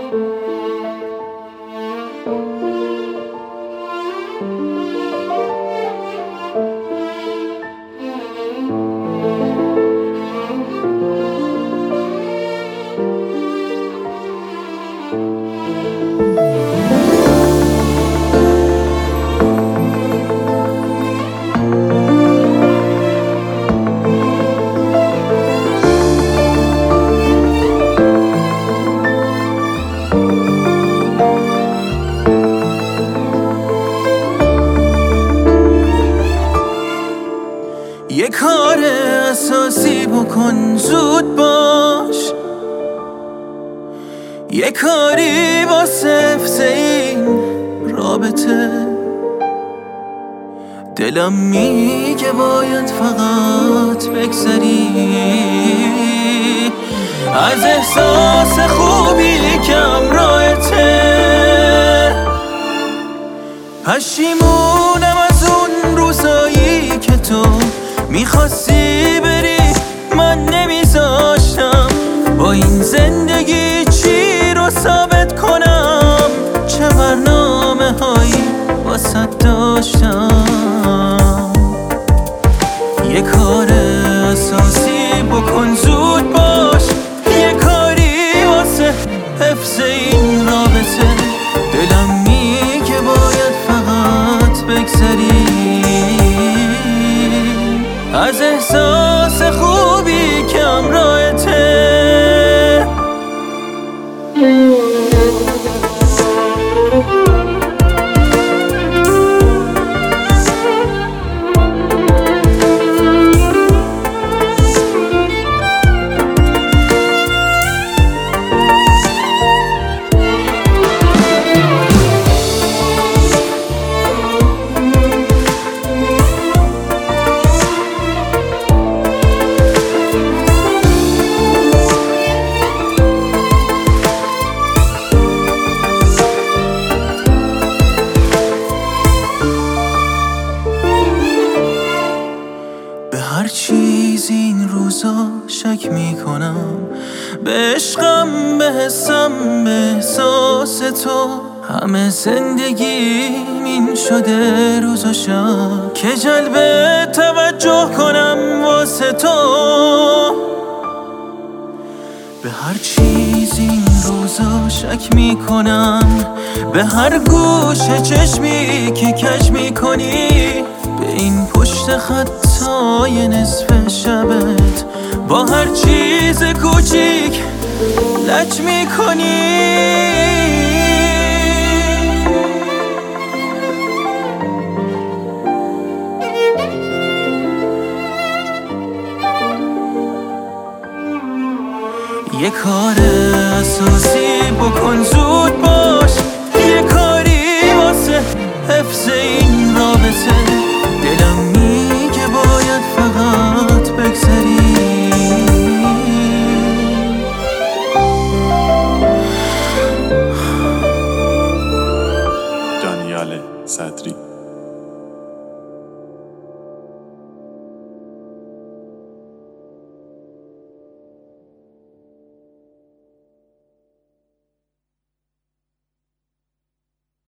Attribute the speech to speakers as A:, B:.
A: یه کار اساسی بکن زود باش، یه کاری واسه حفظ این رابطه. دلم میگه باید فقط بگذری از احساس خوبی که همراهته. پشیمونم از اون روزایی که تو میخواستی بری من نمیذاشتم. با این زندگی چی رو ثابت کنم؟ چه برنامه هایی واسه داشتم. یه کار اساسی بکن زود باش، یه کاری واسه حفظ این رابطه. دلم میگه باید فقط بگذری از احساس خوبی که همراهته. هر چیز این روزا شک میکنم، به عشقم، به حسم، به احساس تو. همه زندگیم این شده روز و شب که جلب توجه کنم واسه تو. به هر چیز این روزا شک میکنم، به هر گوشه چشمی که کج میکنی، به این پشت خطای نصف شبت با هر چیز کوچیک لج میکنی. یه کار اساسی بکن زود باش، یه کاری واسه حفظ این رابطه.